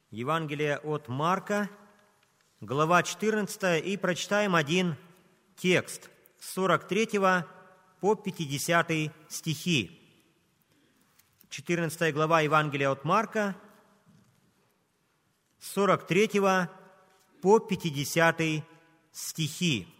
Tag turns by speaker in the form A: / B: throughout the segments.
A: Евангелие от Марка, глава 14, и прочитаем один текст с 43 по 50 стихи. 14 глава Евангелия от Марка, с 43 по 50 стихи.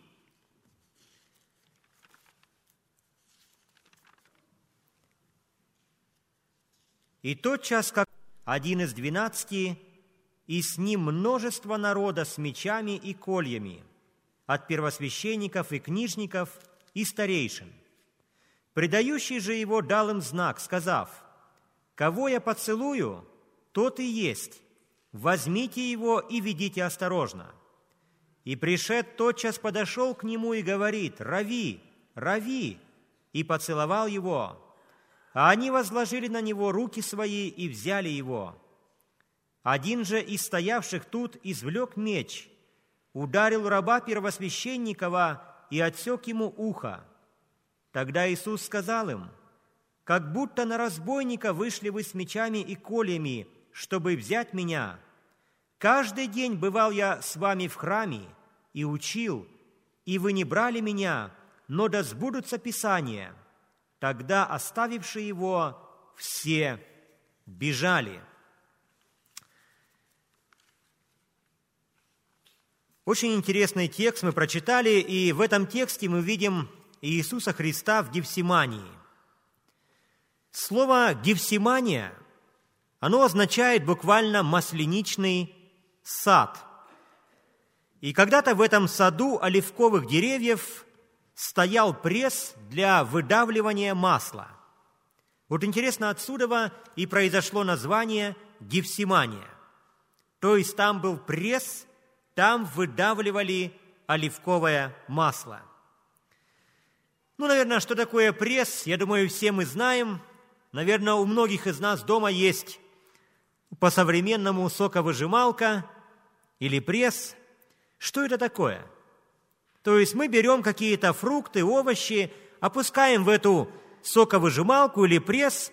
A: «И тотчас, как один из 12, и с ним множество народа с мечами и кольями, от первосвященников и книжников и старейшин. Предающий же его дал им знак, сказав: «Кого я поцелую, тот и есть. Возьмите его и ведите осторожно». И пришед тотчас подошел к нему и говорит: «Рави, рави!» и поцеловал его. А они возложили на него руки свои и взяли его. Один же из стоявших тут извлек меч, ударил раба первосвященникова и отсек ему ухо. Тогда Иисус сказал им: «Как будто на разбойника вышли вы с мечами и кольями, чтобы взять меня. Каждый день бывал я с вами в храме и учил, и вы не брали меня, но да сбудутся Писания». Тогда, оставивши его, все бежали. Очень интересный текст мы прочитали, и в этом тексте мы видим Иисуса Христа в Гефсимании. Слово «Гефсимания», оно означает буквально «масленичный сад». И когда-то в этом саду оливковых деревьев стоял пресс для выдавливания масла. Вот интересно, отсюда и произошло название Гефсимания. То есть там был пресс, там выдавливали оливковое масло. Наверное, что такое пресс, я думаю, все мы знаем. Наверное, у многих из нас дома есть по-современному соковыжималка или пресс. Что это такое? То есть мы берем какие-то фрукты, овощи, опускаем в эту соковыжималку или пресс,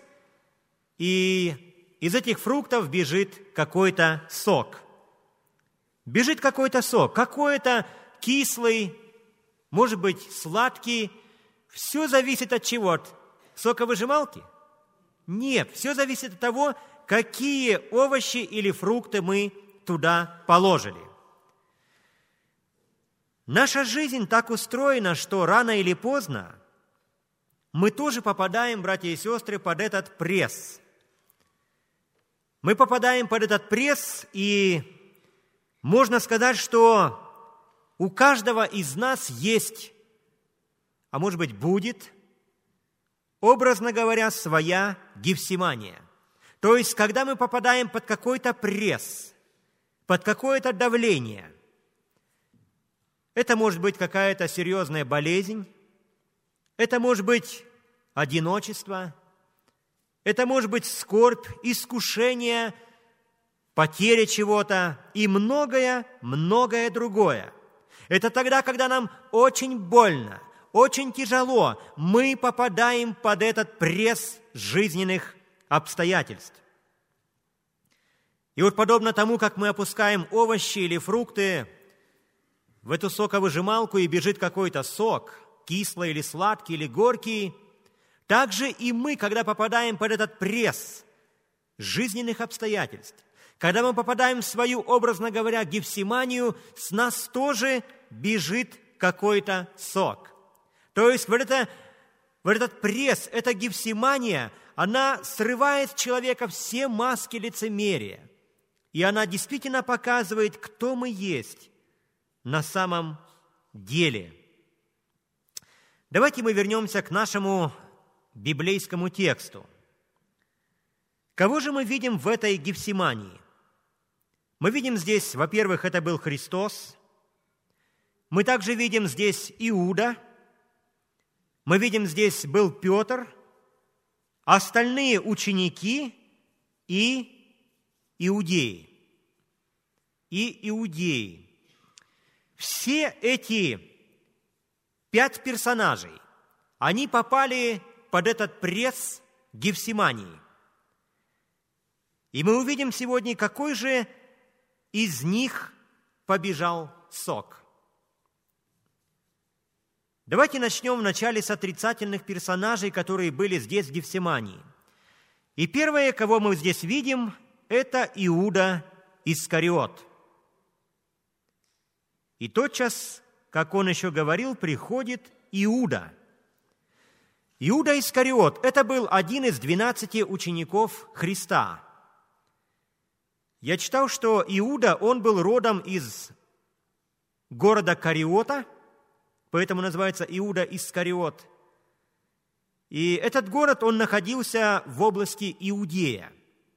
A: и из этих фруктов бежит какой-то сок. Бежит какой-то сок, какой-то кислый, может быть, сладкий. Все зависит от чего? От соковыжималки? Нет, все зависит от того, какие овощи или фрукты мы туда положили. Наша жизнь так устроена, что рано или поздно мы тоже попадаем, братья и сестры, под этот пресс. Мы попадаем под этот пресс, и можно сказать, что у каждого из нас есть, а может быть будет, образно говоря, своя Гефсимания. То есть, когда мы попадаем под какой-то пресс, под какое-то давление, это может быть какая-то серьезная болезнь, это может быть одиночество, это может быть скорбь, искушение, потеря чего-то и многое другое. Это тогда, когда нам очень больно, очень тяжело, мы попадаем под этот пресс жизненных обстоятельств. И вот подобно тому, как мы опускаем овощи или фрукты в эту соковыжималку, и бежит какой-то сок, кислый или сладкий, или горький, также и мы, когда попадаем под этот пресс жизненных обстоятельств, когда мы попадаем в свою, образно говоря, Гефсиманию, с нас тоже бежит какой-то сок. То есть в этот пресс, эта Гефсимания, она срывает с человека все маски лицемерия, и она действительно показывает, кто мы есть на самом деле. Давайте мы вернемся к нашему библейскому тексту. Кого же мы видим в этой Гефсимании? Мы видим здесь, во-первых, это был Христос. Мы также видим здесь Иуда. Мы видим здесь был Петр, остальные ученики и иудеи. Все эти 5 персонажей, они попали под этот пресс Гефсимании. И мы увидим сегодня, какой же из них побежал сок. Давайте начнем вначале с отрицательных персонажей, которые были здесь в Гефсимании. И первое, кого мы здесь видим, это Иуда Искариот. И тотчас, как он еще говорил, приходит Иуда. Иуда Искариот – это был один из 12 учеников Христа. Я читал, что Иуда, он был родом из города Кариота, поэтому называется Иуда Искариот. И этот город, он находился в области Иудея.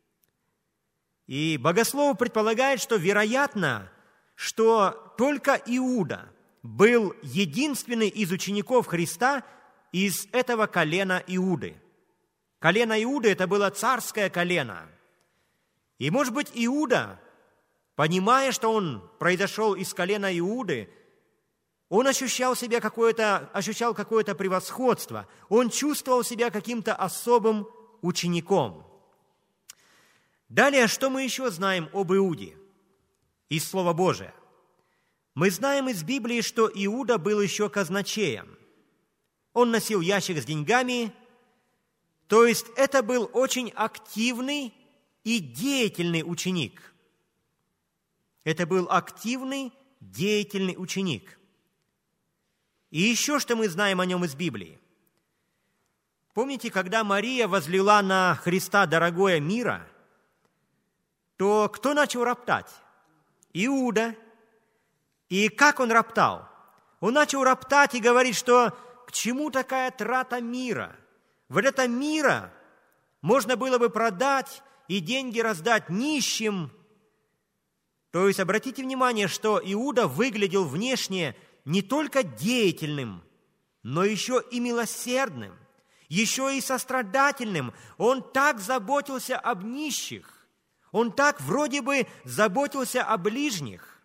A: И богословы предполагают, что вероятно, что только Иуда был единственный из учеников Христа из этого колена Иуды. Колено Иуды – это было царское колено. И, может быть, Иуда, понимая, что он произошел из колена Иуды, он ощущал какое-то превосходство, он чувствовал себя каким-то особым учеником. Далее, что мы еще знаем об Иуде из Слова Божия? Мы знаем из Библии, что Иуда был еще казначеем. Он носил ящик с деньгами, то есть это был очень активный и деятельный ученик. Это был активный, деятельный ученик. И еще что мы знаем о нем из Библии. Помните, когда Мария возлила на Христа дорогое мира, то кто начал роптать? Иуда. И как он роптал? Он начал роптать и говорить, что к чему такая трата мира? Вот это мира можно было бы продать и деньги раздать нищим. То есть обратите внимание, что Иуда выглядел внешне не только деятельным, но еще и милосердным, еще и сострадательным. Он так заботился об нищих, он так вроде бы заботился о ближних.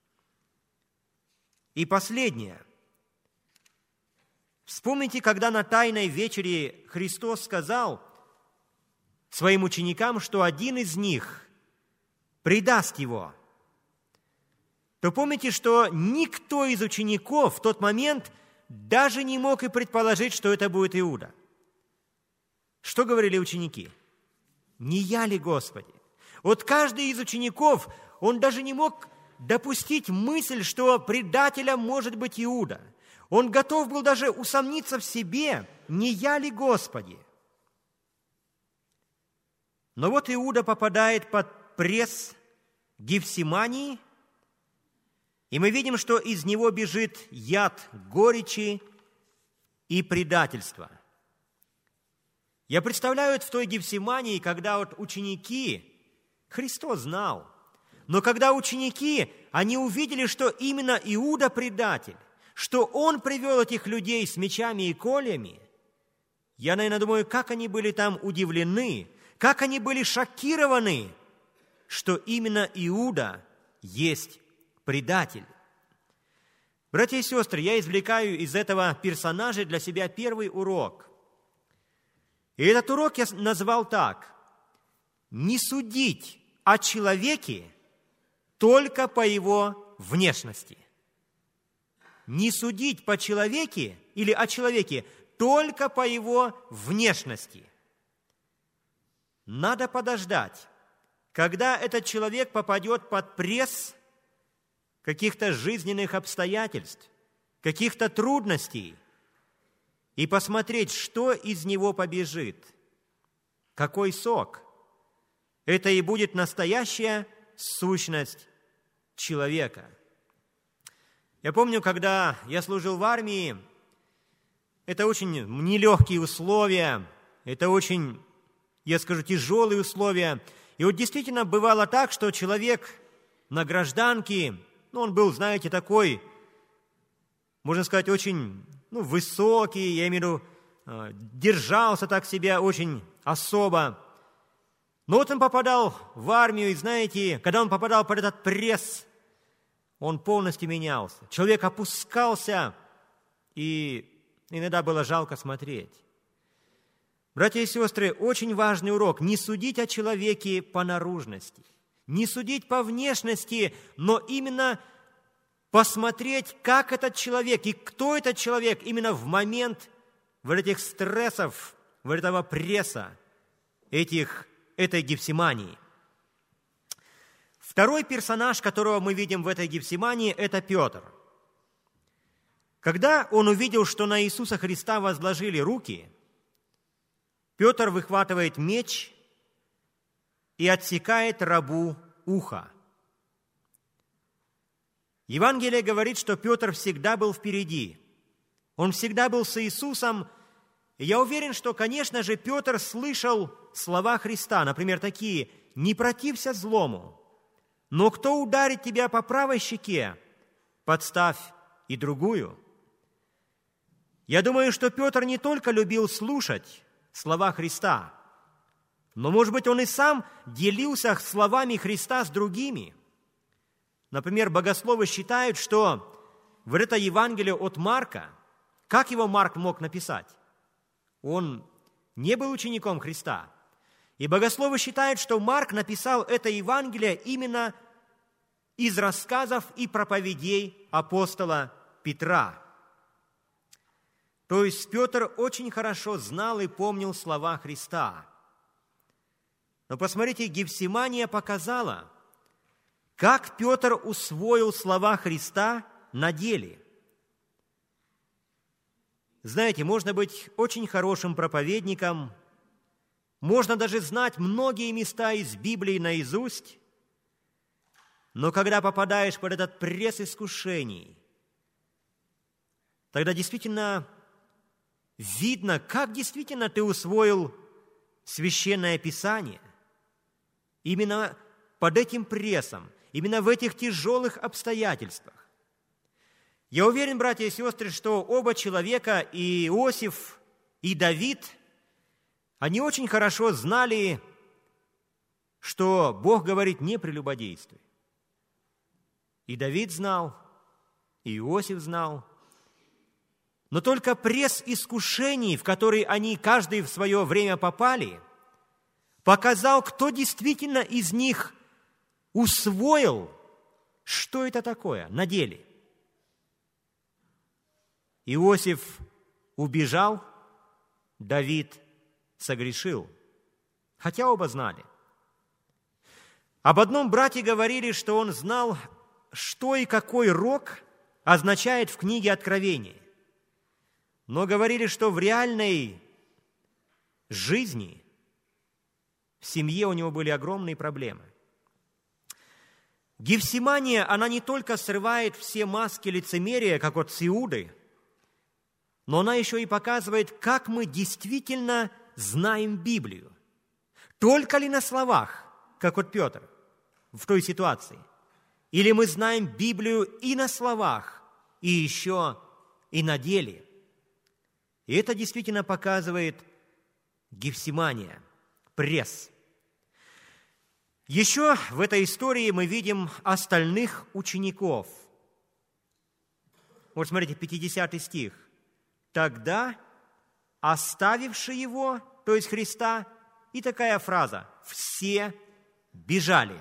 A: И последнее. Вспомните, когда на Тайной вечере Христос сказал своим ученикам, что один из них предаст Его, то помните, что никто из учеников в тот момент даже не мог и предположить, что это будет Иуда. Что говорили ученики? «Не я ли, Господи?» Вот каждый из учеников, он даже не мог допустить мысль, что предателем может быть Иуда. Он готов был даже усомниться в себе, не я ли, Господи? Но вот Иуда попадает под пресс Гефсимании, и мы видим, что из него бежит яд горечи и предательства. Я представляю в той Гефсимании, когда вот ученики, Христос знал, но когда ученики, они увидели, что именно Иуда предатель, что он привел этих людей с мечами и кольями, я, наверное, думаю, как они были там удивлены, как они были шокированы, что именно Иуда есть предатель. Братья и сестры, я извлекаю из этого персонажа для себя первый урок. И этот урок я назвал так: не судить о человеке только по его внешности. Не судить по человеке или о человеке только по его внешности. Надо подождать, когда этот человек попадет под пресс каких-то жизненных обстоятельств, каких-то трудностей, и посмотреть, что из него побежит, какой сок. Это и будет настоящая сущность человека. Я помню, когда я служил в армии, это очень нелегкие условия, это очень, я скажу, тяжелые условия. И вот действительно бывало так, что человек на гражданке, он был, знаете, такой, можно сказать, очень высокий, я имею в виду, держался так себя очень особо. Но вот он попадал в армию, и знаете, когда он попадал под этот пресс, он полностью менялся. Человек опускался, и иногда было жалко смотреть. Братья и сестры, очень важный урок – не судить о человеке по наружности, не судить по внешности, но именно посмотреть, как этот человек и кто этот человек именно в момент вот этих стрессов, вот этого пресса, этой Гефсимании. Второй персонаж, которого мы видим в этой Гефсимании, это Петр. Когда он увидел, что на Иисуса Христа возложили руки, Петр выхватывает меч и отсекает рабу ухо. Евангелие говорит, что Петр всегда был впереди. Он всегда был с Иисусом. И я уверен, что, конечно же, Петр слышал слова Христа, например, такие: «Не протився злому, но кто ударит тебя по правой щеке, подставь и другую». Я думаю, что Петр не только любил слушать слова Христа, но, может быть, он и сам делился словами Христа с другими. Например, богословы считают, что вот это Евангелие от Марка, как его Марк мог написать? Он не был учеником Христа. И богословы считают, что Марк написал это Евангелие именно из рассказов и проповедей апостола Петра. То есть Петр очень хорошо знал и помнил слова Христа. Но посмотрите, Гефсимания показала, как Петр усвоил слова Христа на деле. Знаете, можно быть очень хорошим проповедником, можно даже знать многие места из Библии наизусть, но когда попадаешь под этот пресс искушений, тогда действительно видно, как действительно ты усвоил Священное Писание. Именно под этим прессом, именно в этих тяжелых обстоятельствах. Я уверен, братья и сестры, что оба человека, и Иосиф, и Давид, они очень хорошо знали, что Бог говорит: не прелюбодействуй. И Давид знал, и Иосиф знал. Но только пресс искушений, в который они каждый в свое время попали, показал, кто действительно из них усвоил, что это такое на деле. Иосиф убежал, Давид согрешил, хотя оба знали. Об одном брате говорили, что он знал, что и какой рок означает в книге Откровения. Но говорили, что в реальной жизни, в семье у него были огромные проблемы. Гефсимания, она не только срывает все маски лицемерия, как от Иуды, но она еще и показывает, как мы действительно знаем Библию. Только ли на словах, как вот Петр в той ситуации? Или мы знаем Библию и на словах, и еще и на деле? И это действительно показывает Гефсимания, пресс. Еще в этой истории мы видим остальных учеников. Вот смотрите, 50 стих. «Тогда, оставивши его, то есть Христа, и такая фраза: все бежали».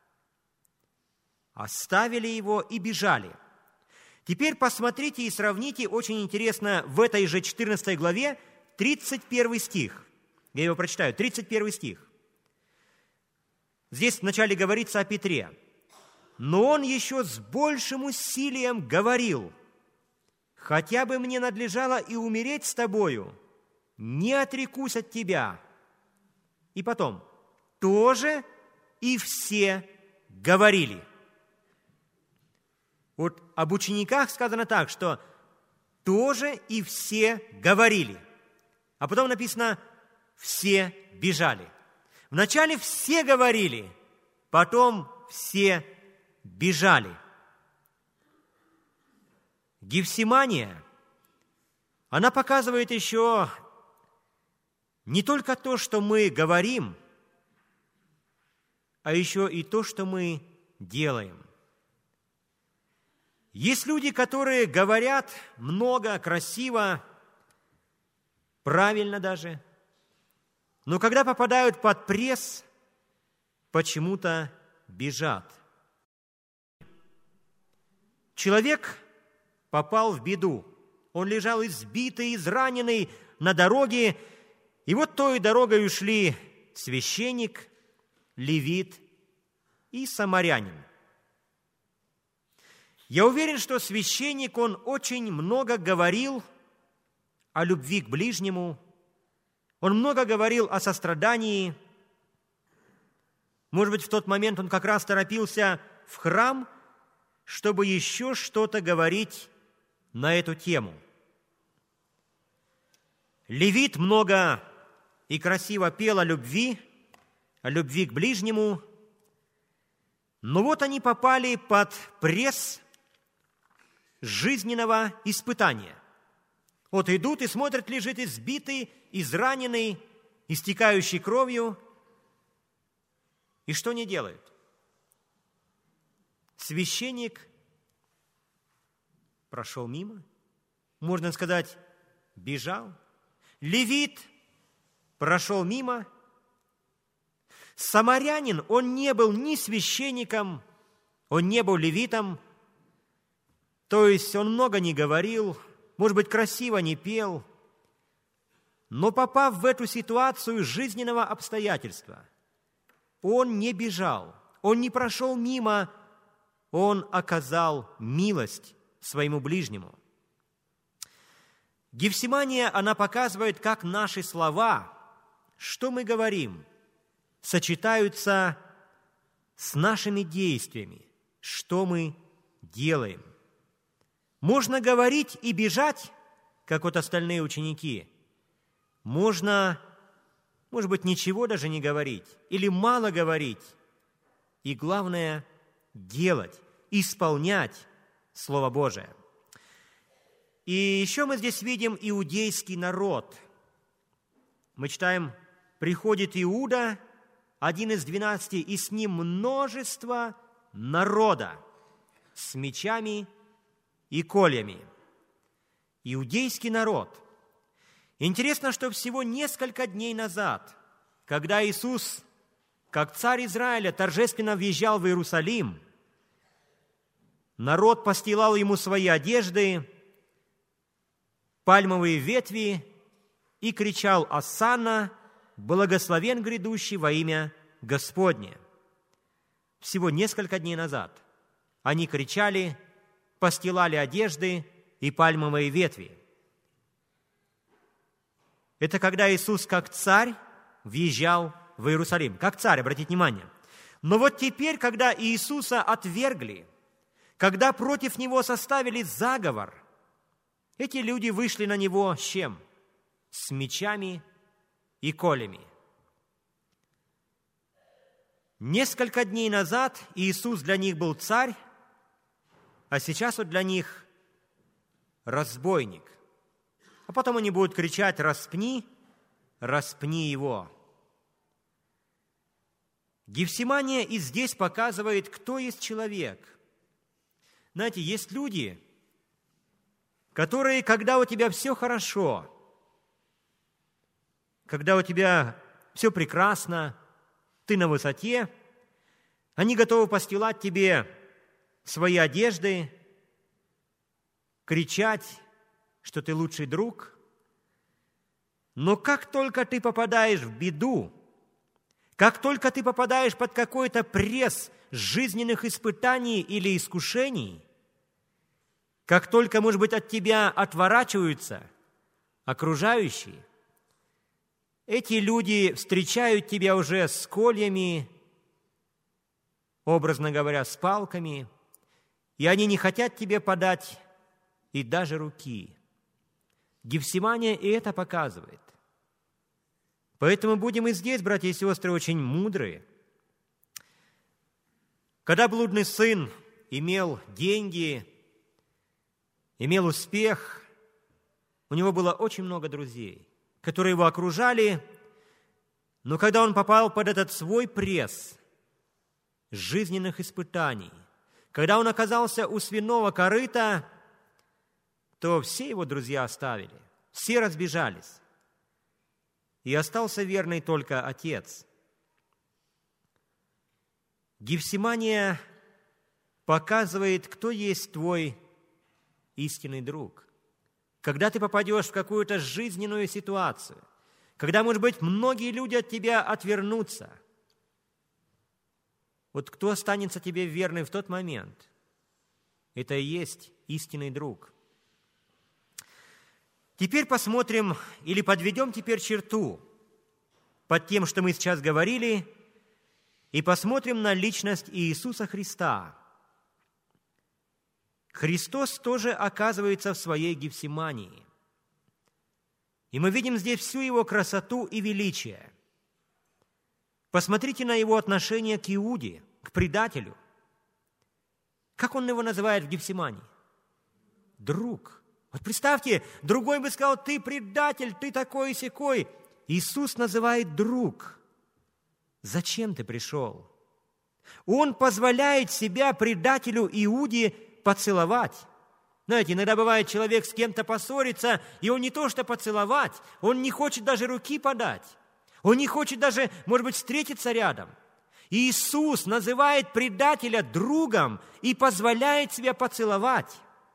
A: Оставили его и бежали. Теперь посмотрите и сравните, очень интересно, в этой же 14 главе 31 стих. Я его прочитаю, 31 стих. Здесь вначале говорится о Петре. «Но он еще с большим усилием говорил: хотя бы мне надлежало и умереть с тобою, не отрекусь от тебя». И потом: «тоже и все говорили». Вот об учениках сказано так, что «тоже и все говорили». А потом написано «все бежали». Вначале все говорили, потом все бежали. Гефсимания, она показывает еще не только то, что мы говорим, а еще и то, что мы делаем. Есть люди, которые говорят много, красиво, правильно даже, но когда попадают под пресс, почему-то бежат. Человек попал в беду. Он лежал избитый, израненный на дороге, и вот той дорогой ушли священник, левит и самарянин. Я уверен, что священник, он очень много говорил о любви к ближнему, он много говорил о сострадании. Может быть, в тот момент он как раз торопился в храм, чтобы еще что-то говорить на эту тему. Левит много и красиво пел о любви к ближнему, но вот они попали под пресс жизненного испытания. Вот идут и смотрят, лежит избитый, израненный, истекающий кровью. И что они делают? Священник прошел мимо, можно сказать, бежал. Левит прошел мимо. Самарянин, он не был ни священником, он не был левитом, то есть он много не говорил, может быть, красиво не пел, но попав в эту ситуацию жизненного обстоятельства, он не бежал, он не прошел мимо, он оказал милость своему ближнему. Гефсимания, она показывает, как наши слова, что мы говорим, сочетаются с нашими действиями, что мы делаем. Можно говорить и бежать, как вот остальные ученики. Можно, может быть, ничего даже не говорить или мало говорить. И главное – делать, исполнять Слово Божие. И еще мы здесь видим иудейский народ. Мы читаем, приходит Иуда, один из 12, и с ним множество народа с мечами и кольями. Иудейский народ. Интересно, что всего несколько дней назад, когда Иисус, как царь Израиля, торжественно въезжал в Иерусалим, народ постилал ему свои одежды, пальмовые ветви и кричал: «Осанна, благословен грядущий во имя Господне». Всего несколько дней назад они кричали, постилали одежды и пальмовые ветви. Это когда Иисус как царь въезжал в Иерусалим. Как царь, обратите внимание. Но вот теперь, когда Иисуса отвергли, когда против Него составили заговор, эти люди вышли на Него с чем? С мечами и колями. Несколько дней назад Иисус для них был царь, а сейчас вот для них разбойник. А потом они будут кричать: «Распни, распни его». Гефсимания и здесь показывает, кто есть человек. Знаете, есть люди, которые, когда у тебя все хорошо, когда у тебя все прекрасно, ты на высоте, они готовы постилать тебе свои одежды, кричать, что ты лучший друг. Но как только ты попадаешь в беду, как только ты попадаешь под какой-то пресс жизненных испытаний или искушений, как только, может быть, от тебя отворачиваются окружающие, эти люди встречают тебя уже с кольями, образно говоря, с палками, и они не хотят тебе подать и даже руки. Гефсимания и это показывает. Поэтому будем и здесь, братья и сестры, очень мудрые. Когда блудный сын имел деньги, имел успех, у него было очень много друзей, которые его окружали, но когда он попал под этот свой пресс жизненных испытаний, когда он оказался у свиного корыта, то все его друзья оставили, все разбежались, и остался верный только отец. Гефсимания показывает, кто есть твой истинный друг. Когда ты попадешь в какую-то жизненную ситуацию, когда, может быть, многие люди от тебя отвернутся, вот кто останется тебе верным в тот момент, это и есть истинный друг. Теперь посмотрим или подведем теперь черту под тем, что мы сейчас говорили, и посмотрим на личность Иисуса Христа. Христос тоже оказывается в своей Гефсимании. И мы видим здесь всю Его красоту и величие. Посмотрите на Его отношение к Иуде, к предателю. Как Он его называет в Гефсимании? Друг. Вот представьте, другой бы сказал: ты предатель, ты такой-сякой. Иисус называет друг. Зачем ты пришел? Он позволяет себя предателю Иуде поцеловать. Знаете, иногда бывает, человек с кем-то поссорится, и он не то что поцеловать, он не хочет даже руки подать. Он не хочет даже, может быть, встретиться рядом. И Иисус называет предателя другом и позволяет себя поцеловать.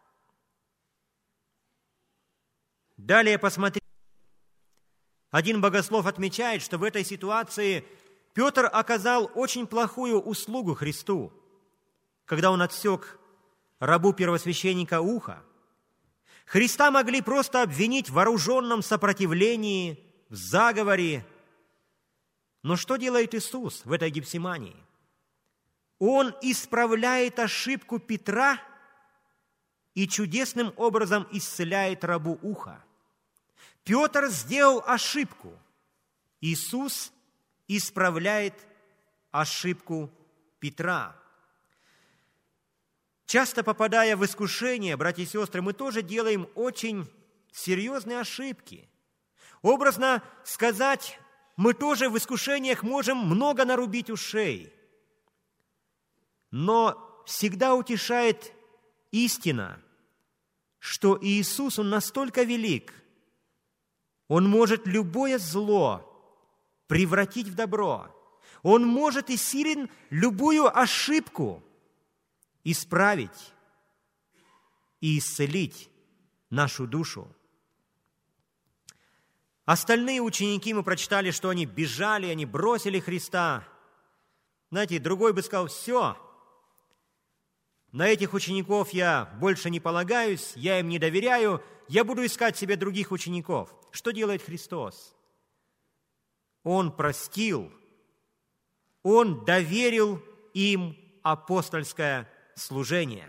A: Далее посмотрите. Один богослов отмечает, что в этой ситуации Петр оказал очень плохую услугу Христу, когда он отсек рабу первосвященника ухо. Христа могли просто обвинить в вооруженном сопротивлении, в заговоре. Но что делает Иисус в этой Гефсимании? Он исправляет ошибку Петра и чудесным образом исцеляет рабу ухо. Петр сделал ошибку. Иисус исправляет ошибку Петра. Часто попадая в искушение, братья и сестры, мы тоже делаем очень серьезные ошибки. Образно сказать, мы тоже в искушениях можем много нарубить ушей. Но всегда утешает истина, что Иисус, Он настолько велик, Он может любое зло превратить в добро. Он может и силен любую ошибку исправить и исцелить нашу душу. Остальные ученики, мы прочитали, что они бежали, они бросили Христа. Знаете, другой бы сказал: все, на этих учеников я больше не полагаюсь, я им не доверяю, я буду искать себе других учеников. Что делает Христос? Он простил, Он доверил им апостольское служение.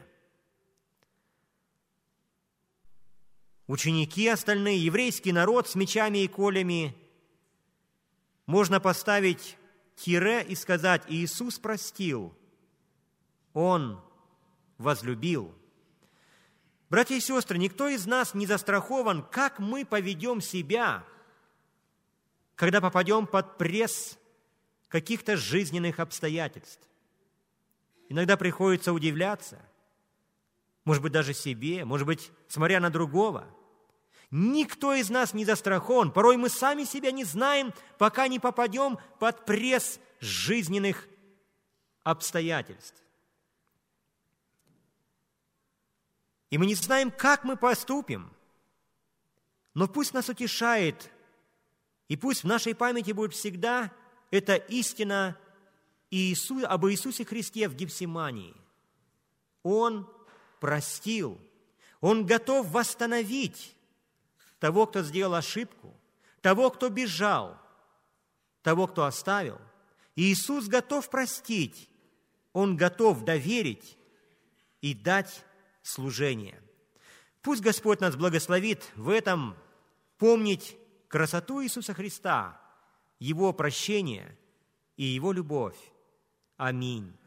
A: Ученики остальные, еврейский народ с мечами и колями, можно поставить тире и сказать: Иисус простил, Он возлюбил. Братья и сестры, никто из нас не застрахован, как мы поведем себя, когда попадем под пресс каких-то жизненных обстоятельств. Иногда приходится удивляться, может быть, даже себе, может быть, смотря на другого. Никто из нас не застрахован. Порой мы сами себя не знаем, пока не попадем под пресс жизненных обстоятельств. И мы не знаем, как мы поступим. Но пусть нас утешает, и пусть в нашей памяти будет всегда эта истина об Иисусе Христе в Гефсимании. Он простил, Он готов восстановить того, кто сделал ошибку, того, кто бежал, того, кто оставил. И Иисус готов простить, Он готов доверить и дать служение. Пусть Господь нас благословит в этом помнить красоту Иисуса Христа, Его прощение и Его любовь. Аминь.